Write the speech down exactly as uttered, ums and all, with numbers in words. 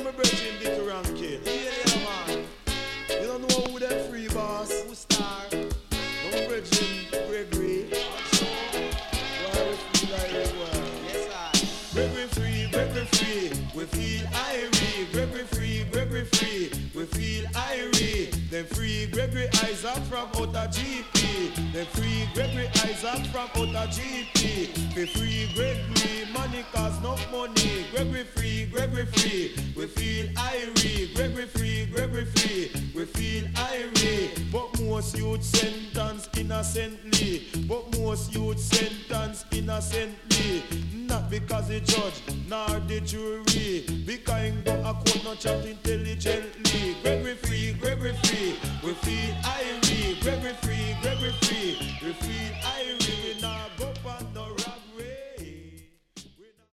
my brethren Dick Rankin. Yeah, yeah, man. You don't know who them free, boss? Who star? No my brethren Gregory. Why we feel like we well? Yes, I. Gregory free, Gregory free. We feel irie. Gregory free, Gregory free. We feel irie. Then free Gregory Isaac from outer G P. Then free Gregory Isaac from outer G P. We free Gregory money cause no money. Gregory free, Gregory free. We feel irie. Gregory free, Gregory free. We feel irie. But most youth sentence innocently. But most youth sentence innocently. Not because the judge nor the jury. Because him go a court no chat intelligently. Gregory free, Gregory free. We feel irie. Gregory free, Gregory free. We feel irie. We not